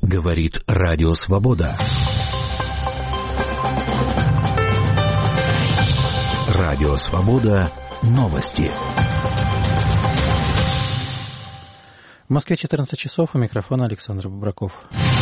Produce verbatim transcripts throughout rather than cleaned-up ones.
Говорит Радио Свобода. Радио Свобода. Новости. В Москве четырнадцать часов, у микрофона Александр Бобраков.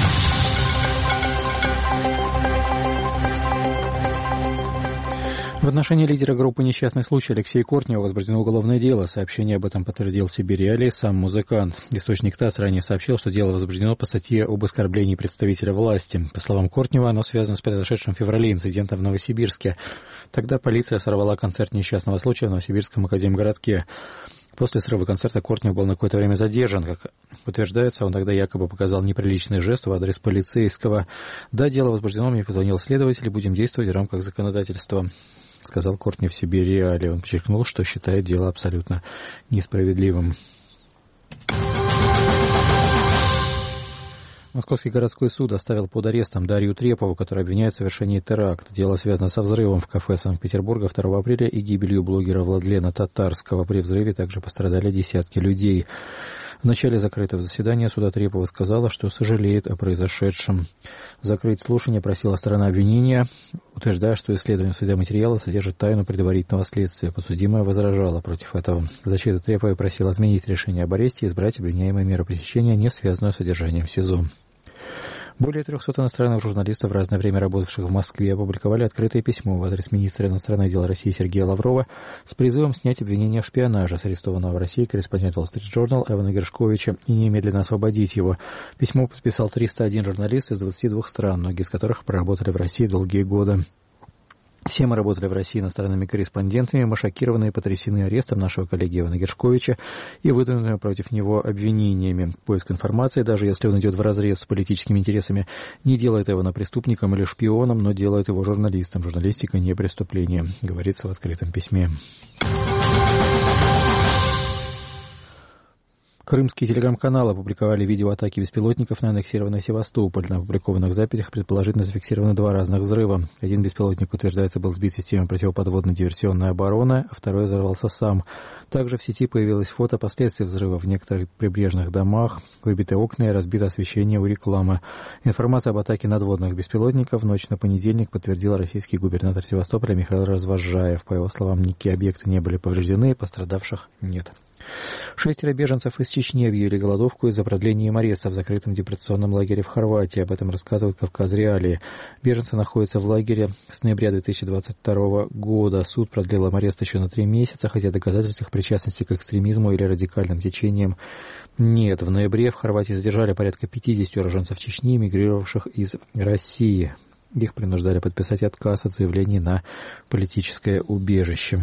В отношении лидера группы «Несчастный случай» Алексея Кортнева возбуждено уголовное дело. Сообщение об этом подтвердил в Сибирь Реалии сам музыкант. Источник ТАСС ранее сообщил, что дело возбуждено по статье об оскорблении представителя власти. По словам Кортнева, оно связано с произошедшим в феврале инцидентом в Новосибирске. Тогда полиция сорвала концерт «Несчастного случая» в Новосибирском академгородке. После срыва концерта Кортнев был на какое-то время задержан. Как утверждается, он тогда якобы показал неприличный жест в адрес полицейского. Да, дело возбуждено, мне позвонил следователь, будем действовать в рамках законодательства, сказал Кортнев в Сибирь Реалии. Он подчеркнул, что считает дело абсолютно несправедливым. Московский городской суд оставил под арестом Дарью Трепову, которая обвиняет в совершении теракта. Дело связано со взрывом в кафе Санкт-Петербурга второго апреля и гибелью блогера Владлена Татарского. При взрыве также пострадали десятки людей. В начале закрытого заседания суда Трепова сказала, что сожалеет о произошедшем. Закрыть слушание просила сторона обвинения, утверждая, что исследование судоматериала содержит тайну предварительного следствия. Подсудимая возражала против этого. Защита Треповой просила отменить решение об аресте и избрать обвиняемую меру пресечения, не связанную с содержанием в СИЗО. Более трехсот иностранных журналистов, в разное время работавших в Москве, опубликовали открытое письмо в адрес министра иностранных дел России Сергея Лаврова с призывом снять обвинения в шпионаже с арестованного в России корреспондента Wall Street Journal Эвана Гершковича и немедленно освободить его. Письмо подписал триста один журналист из двадцати двух стран, многие из которых проработали в России долгие годы. Все мы работали в России иностранными корреспондентами, мы шокированы и потрясены арестом нашего коллеги Ивана Гершковича и выдвинутыми против него обвинениями. Поиск информации, даже если он идет вразрез с политическими интересами, не делает его на преступником или шпионом, но делает его журналистом. Журналистика не преступление, говорится в открытом письме. Крымские телеграм-каналы опубликовали видео атаки беспилотников на аннексированный Севастополь. На опубликованных записях предположительно зафиксированы два разных взрыва. Один беспилотник, утверждается, был сбит системой противоподводной диверсионной обороны, а второй взорвался сам. Также в сети появилось фото последствий взрыва в некоторых прибрежных домах, выбиты окна и разбито освещение у рекламы. Информация об атаке надводных беспилотников в ночь на понедельник подтвердил российский губернатор Севастополя Михаил Развозжаев. По его словам, никакие объекты не были повреждены, пострадавших нет. Шестеро беженцев из Чечни объявили голодовку из-за продления им ареста в закрытом депортационном лагере в Хорватии. Об этом рассказывает Кавказ Реалии. Беженцы находятся в лагере с ноября две тысячи двадцать второго года. Суд продлил им арест еще на три месяца, хотя доказательств их причастности к экстремизму или радикальным течениям нет. В ноябре в Хорватии задержали порядка пятидесяти уроженцев Чечни, эмигрировавших из России. Их принуждали подписать отказ от заявлений на политическое убежище.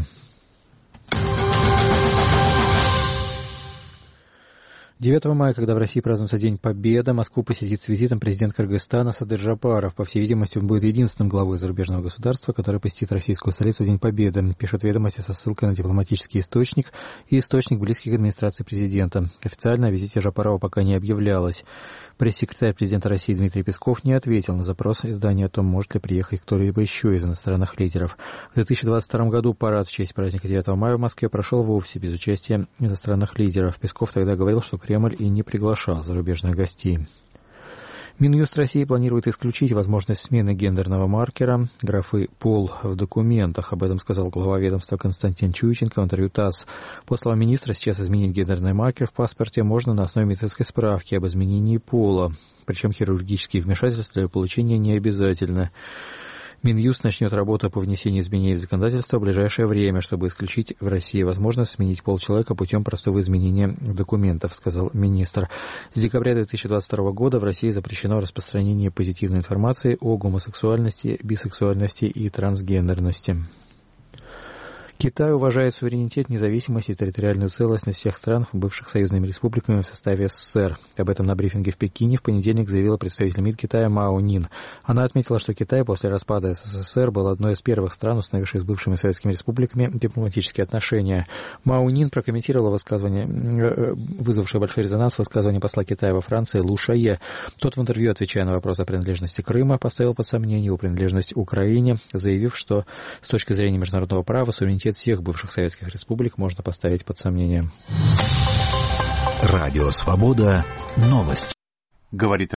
девятого мая, когда в России празднуется День Победы, Москву посетит с визитом президент Кыргызстана Садыр Жапаров. По всей видимости, он будет единственным главой зарубежного государства, который посетит российскую столицу в День Победы, пишет «Ведомости» со ссылкой на дипломатический источник и источник, близкий к администрации президента. Официально о визите Жапарова пока не объявлялось. Пресс-секретарь президента России Дмитрий Песков не ответил на запрос издания о том, может ли приехать кто-либо еще из иностранных лидеров. В две тысячи двадцать втором году парад в честь праздника девятого мая в Москве прошел вовсе без участия иностранных лидеров. Песков тогда говорил, что Кремль и не приглашал зарубежных гостей. Минюст России планирует исключить возможность смены гендерного маркера графы «пол» в документах. Об этом сказал глава ведомства Константин Чуйченко в интервью ТАСС. По словам министра, сейчас изменить гендерный маркер в паспорте можно на основе медицинской справки об изменении пола. Причем хирургические вмешательства для получения не обязательны. Минюст начнет работу по внесению изменений в законодательство в ближайшее время, чтобы исключить в России возможность сменить пол человека путем простого изменения документов, сказал министр. С декабря две тысячи двадцать второго года в России запрещено распространение позитивной информации о гомосексуальности, бисексуальности и трансгендерности. Китай уважает суверенитет, независимость и территориальную целостность всех стран, бывших союзными республиками в составе СССР. Об этом на брифинге в Пекине в понедельник заявила представитель МИД Китая Мао Нин. Она отметила, что Китай после распада СССР был одной из первых стран, установивших с бывшими советскими республиками дипломатические отношения. Мао Нин прокомментировала высказывание, вызвавшее большой резонанс, высказывание посла Китая во Франции Лу Шае. Тот в интервью, отвечая на вопрос о принадлежности Крыма, поставил под сомнение его принадлежность Украине, заявив, что с точки зрения международного права суверенитет всех бывших советских республик можно поставить под сомнение. Радио Свобода. Новости. Говорит